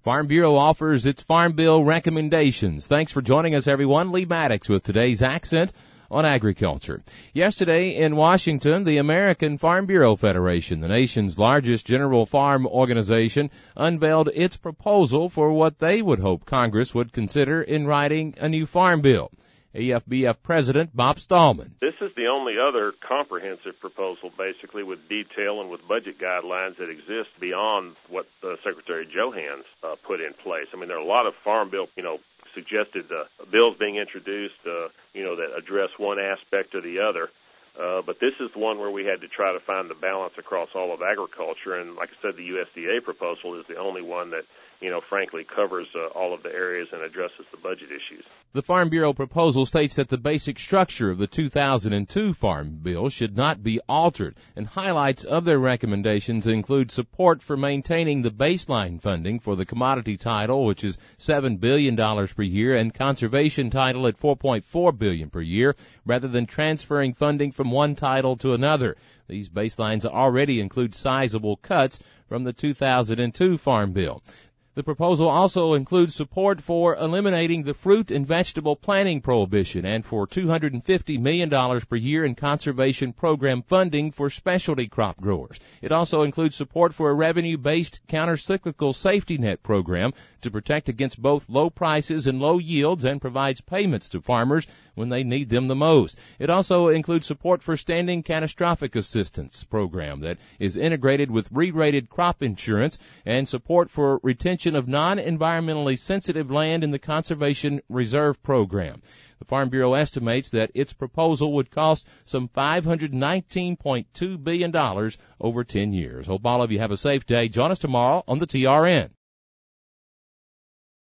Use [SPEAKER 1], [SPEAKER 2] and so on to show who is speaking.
[SPEAKER 1] Farm Bureau offers its Farm Bill recommendations. Thanks for joining us, everyone. Lee Maddox with today's Accent on Agriculture. Yesterday in Washington, the American Farm Bureau Federation, the nation's largest general farm organization, unveiled its proposal for what they would hope Congress would consider in writing a new farm bill. AFBF President Bob Stallman.
[SPEAKER 2] This is the only other comprehensive proposal, basically, with detail and with budget guidelines that exist beyond what Secretary Johans put in place. I mean, there are a lot of farm bill, suggested bills being introduced, that address one aspect or the other. But this is the one where we had to try to find the balance across all of agriculture. And like I said, the USDA proposal is the only one that, frankly, covers all of the areas and addresses the budget issues.
[SPEAKER 1] The Farm Bureau proposal states that the basic structure of the 2002 Farm Bill should not be altered, and highlights of their recommendations include support for maintaining the baseline funding for the commodity title, which is $7 billion per year, and conservation title at $4.4 billion per year, rather than transferring funding from one title to another. These baselines already include sizable cuts from the 2002 Farm Bill. The proposal also includes support for eliminating the fruit and vegetable planting prohibition and for $250 million per year in conservation program funding for specialty crop growers. It also includes support for a revenue-based counter-cyclical safety net program to protect against both low prices and low yields and provides payments to farmers when they need them the most. It also includes support for standing catastrophic assistance program that is integrated with re-rated crop insurance and support for retention of non-environmentally sensitive land in the Conservation Reserve Program. The Farm Bureau estimates that its proposal would cost some $519.2 billion over 10 years. Hope all of you have a safe day. Join us tomorrow on the TRN.